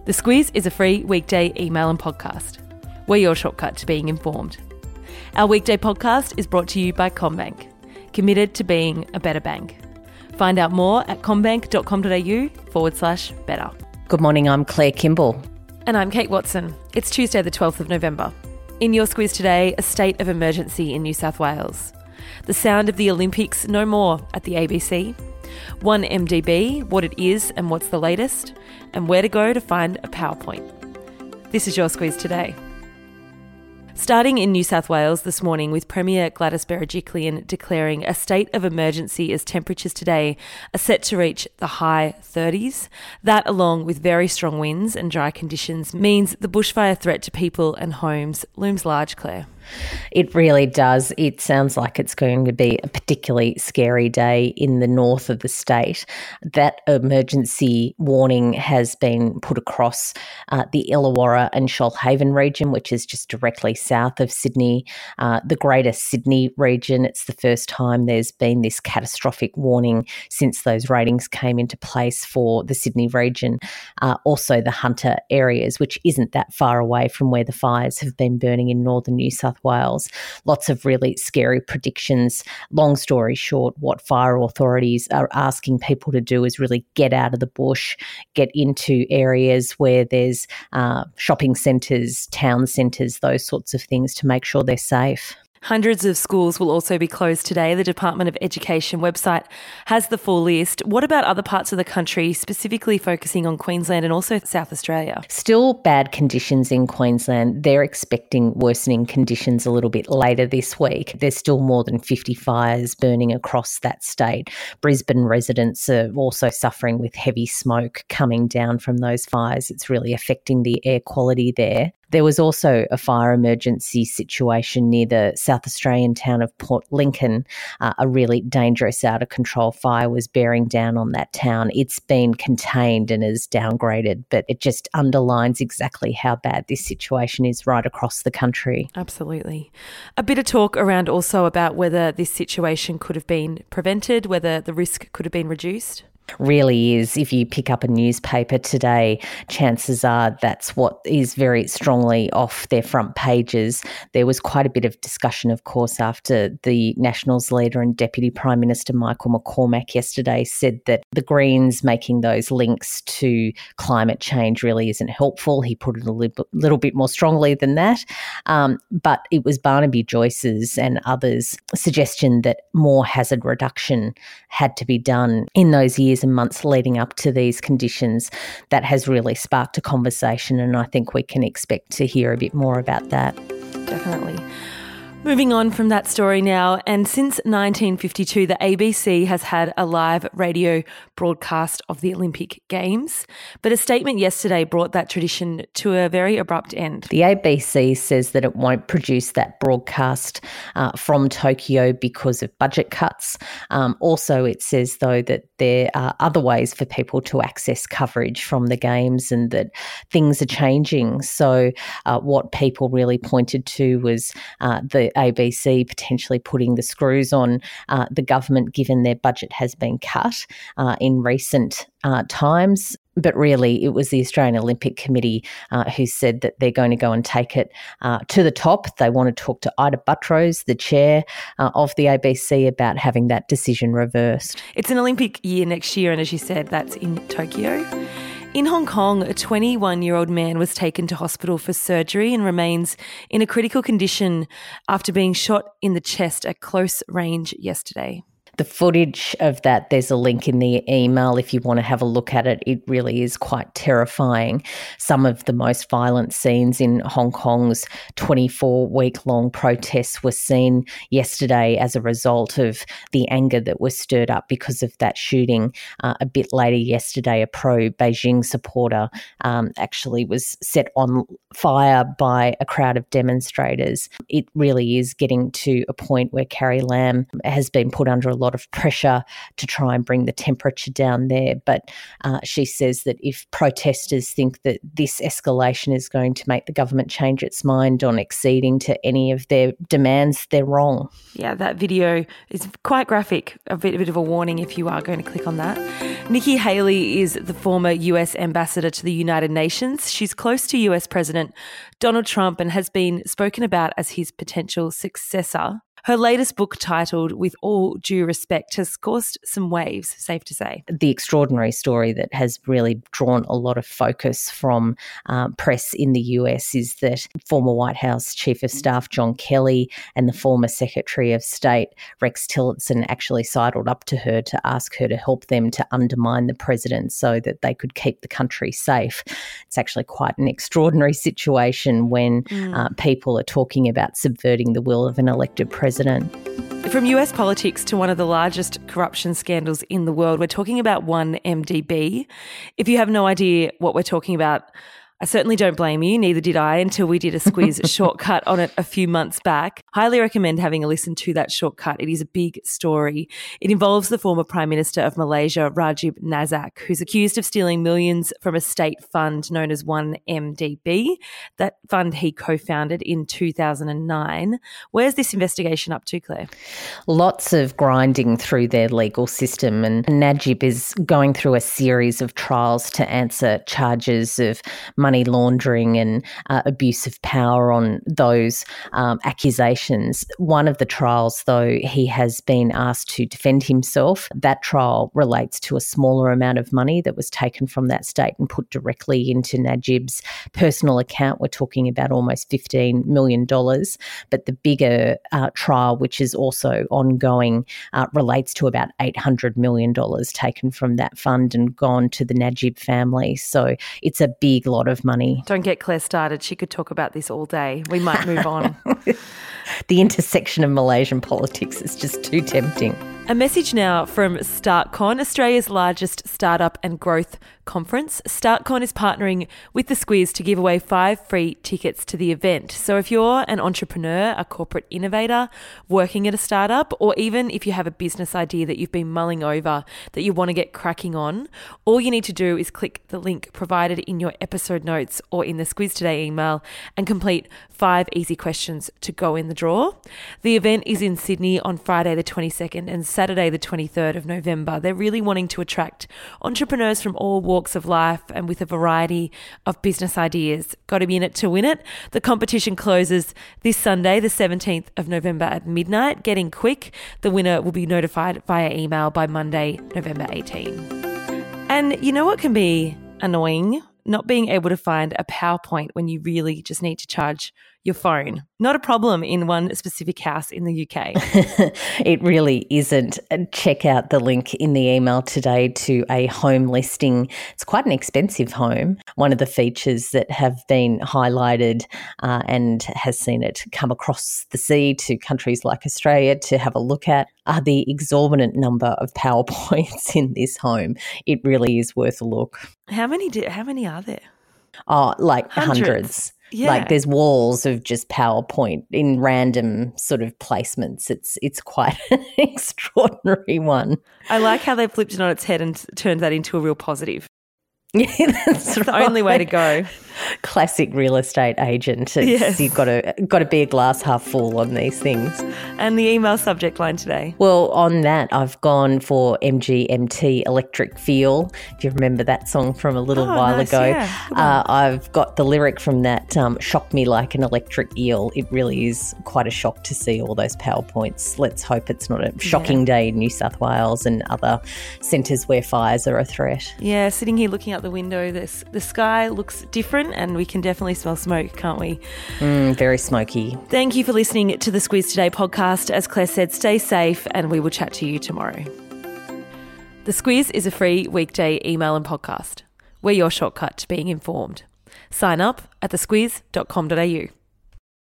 The Squiz is a free weekday email and podcast. We're your shortcut to being informed. Our weekday podcast is brought to you by CommBank, committed to being a better bank. Find out more at commbank.com.au/better. Good morning, I'm Claire Kimball. And I'm Kate Watson. It's Tuesday the 12th of November. In your Squiz today, a state of emergency in New South Wales. The sound of the Olympics no more at the ABC. 1MDB, what it is and what's the latest, and where to go to find a PowerPoint. This is your Squiz today. Starting in New South Wales this morning with Premier Gladys Berejiklian declaring a state of emergency as temperatures today are set to reach the high 30s. That, along with very strong winds and dry conditions, means the bushfire threat to people and homes looms large, Claire. It really does. It sounds like it's going to be a particularly scary day in the north of the state. That emergency warning has been put across the Illawarra and Shoalhaven region, which is just directly south of Sydney, the Greater Sydney region. It's the first time there's been this catastrophic warning since those ratings came into place for the Sydney region. Also the Hunter areas, which isn't that far away from where the fires have been burning in northern New South Wales. Lots of really scary predictions. Long story short, what fire authorities are asking people to do is really get out of the bush, get into areas where there's shopping centres, town centres, those sorts of things to make sure they're safe. Hundreds of schools will also be closed today. The Department of Education website has the full list. What about other parts of the country, specifically focusing on Queensland and also South Australia? Still bad conditions in Queensland. They're expecting worsening conditions a little bit later this week. There's still more than 50 fires burning across that state. Brisbane residents are also suffering with heavy smoke coming down from those fires. It's really affecting the air quality there. There was also a fire emergency situation near the South Australian town of Port Lincoln. A really dangerous, out-of-control fire was bearing down on that town. It's been contained and is downgraded, but it just underlines exactly how bad this situation is right across the country. Absolutely. A bit of talk around also about whether this situation could have been prevented, whether the risk could have been reduced. Really is. If you pick up a newspaper today, chances are that's what is very strongly off their front pages. There was quite a bit of discussion, of course, after the Nationals leader and Deputy Prime Minister Michael McCormack yesterday said that the Greens making those links to climate change really isn't helpful. He put it a little bit more strongly than that. But it was Barnaby Joyce's and others' suggestion that more hazard reduction had to be done in those years and months leading up to these conditions. That has really sparked a conversation, and I think we can expect to hear a bit more about that. Definitely. Moving on from that story now, and since 1952, the ABC has had a live radio broadcast of the Olympic Games, but a statement yesterday brought that tradition to a very abrupt end. The ABC says that it won't produce that broadcast from Tokyo because of budget cuts. Also, it says, though, that there are other ways for people to access coverage from the Games and that things are changing. So what people really pointed to was the ABC potentially putting the screws on the government, given their budget has been cut in recent times. But really, it was the Australian Olympic Committee who said that they're going to go and take it to the top. They want to talk to Ita Buttrose, the chair of the ABC, about having that decision reversed. It's an Olympic year next year, and as you said, that's in Tokyo. In Hong Kong, a 21-year-old man was taken to hospital for surgery and remains in a critical condition after being shot in the chest at close range yesterday. The footage of that, there's a link in the email if you want to have a look at it. It really is quite terrifying. Some of the most violent scenes in Hong Kong's 24-week-long protests were seen yesterday as a result of the anger that was stirred up because of that shooting. A bit later yesterday, a pro-Beijing supporter actually was set on fire by a crowd of demonstrators. It really is getting to a point where Carrie Lam has been put under a lot lot of pressure to try and bring the temperature down there. But she says that if protesters think that this escalation is going to make the government change its mind on acceding to any of their demands, they're wrong. Yeah, that video is quite graphic, a bit of a warning if you are going to click on that. Nikki Haley is the former US ambassador to the United Nations. She's close to US President Donald Trump and has been spoken about as his potential successor. Her latest book, titled With All Due Respect, has caused some waves, safe to say. The extraordinary story that has really drawn a lot of focus from press in the US is that former White House Chief of Staff John Kelly and the former Secretary of State Rex Tillerson actually sidled up to her to ask her to help them to undermine the president so that they could keep the country safe. It's actually quite an extraordinary situation when people are talking about subverting the will of an elected president. From US politics to one of the largest corruption scandals in the world, we're talking about 1MDB. If you have no idea what we're talking about, I certainly don't blame you, neither did I, until we did a Squiz shortcut on it a few months back. Highly recommend having a listen to that shortcut. It is a big story. It involves the former Prime Minister of Malaysia, Rajib Nazak, who's accused of stealing millions from a state fund known as 1MDB. That fund he co-founded in 2009. Where's this investigation up to, Claire? Lots of grinding through their legal system, and Najib is going through a series of trials to answer charges of money laundering and abuse of power on those accusations. One of the trials, though, he has been asked to defend himself. That trial relates to a smaller amount of money that was taken from that state and put directly into Najib's personal account. We're talking about almost $15 million. But the bigger trial, which is also ongoing, relates to about $800 million taken from that fund and gone to the Najib family. So it's a big lot of money. Don't get Claire started. She could talk about this all day. We might move on. The intersection of Malaysian politics is just too tempting. A message now from StartCon, Australia's largest startup and growth conference. StartCon is partnering with the Squiz to give away 5 free tickets to the event. So if you're an entrepreneur, a corporate innovator, working at a startup, or even if you have a business idea that you've been mulling over that you want to get cracking on, all you need to do is click the link provided in your episode notes or in the Squiz Today email and complete 5 easy questions to go in the draw. The event is in Sydney on Friday the 22nd and Saturday the 23rd of November. They're really wanting to attract entrepreneurs from all walks of life and with a variety of business ideas. Got to be in it to win it. The competition closes this Sunday, the 17th of November at midnight. Getting quick. The winner will be notified via email by Monday, November 18. And you know what can be annoying? Not being able to find a power point when you really just need to charge your phone. Not a problem in one specific house in the UK. It really isn't. Check out the link in the email today to a home listing. It's quite an expensive home. One of the features that have been highlighted and has seen it come across the sea to countries like Australia to have a look at are the exorbitant number of power points in this home. It really is worth a look. How many are there? Oh, like hundreds. Yeah. Like there's walls of just PowerPoint in random sort of placements. It's quite an extraordinary one. I like how they flipped it on its head and turned that into a real positive. Yeah, that's the only way to go. Classic real estate agent. Yes. You've got to be a glass half full on these things. And the email subject line today? Well, on that, I've gone for MGMT Electric Feel. If you remember that song from a little while ago. Yeah. I've got the lyric from that, shocked me like an electric eel. It really is quite a shock to see all those PowerPoints. Let's hope it's not a shocking day in New South Wales and other centres where fires are a threat. Yeah, sitting here looking out the window, the sky looks different and we can definitely smell smoke, can't we? Very smoky. Thank you for listening to the Squiz Today podcast. As Claire said, stay safe and we will chat to you tomorrow. The Squiz is a free weekday email and podcast. We're your shortcut to being informed. Sign up at thesquiz.com.au.